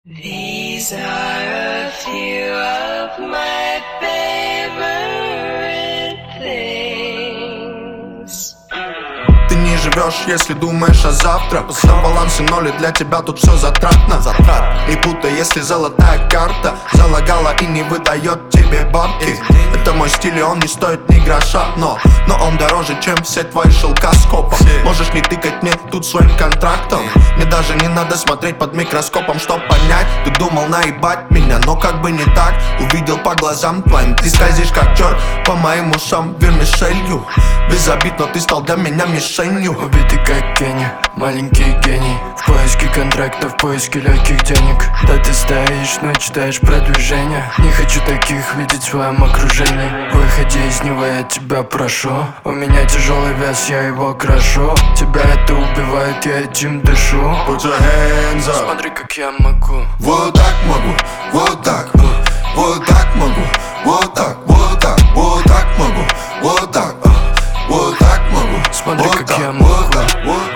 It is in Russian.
These are a few of my favorite things. Ты не живешь, если думаешь о завтра. На балансе ноли, для тебя тут все затратно. Не путай, если золотая карта залагала и не выдает тебе бабки. Это мой стиль, и он не стоит ни гроша, но он дороже, чем все твои шелка с копом. Можешь не тыкать мне тут своим контрактом. Мне даже не надо смотреть под микроскопом, чтоб понять. Ты думал наебать меня, но как бы не так. Увидел по глазам твоим, ты скользишь как черт по моим ушам вермишелью. Без обид, но ты стал для меня мишенью. Убитый как гений, маленький гений. В поиске контракта, в поиске легких денег. Да ты стоишь, но читаешь продвижение. Не хочу таких видеть в своем окружении. Выходи из него, я тебя прошу. У меня тяжелый вес, я его крошу. Тебя это убивает, я этим дышу. Put your hands up. Смотри, как я могу. Вот так могу, вот так, вот так могу, вот так, вот так, вот так могу, вот так, вот так могу. Смотри, вот как так, я вот могу. так, вот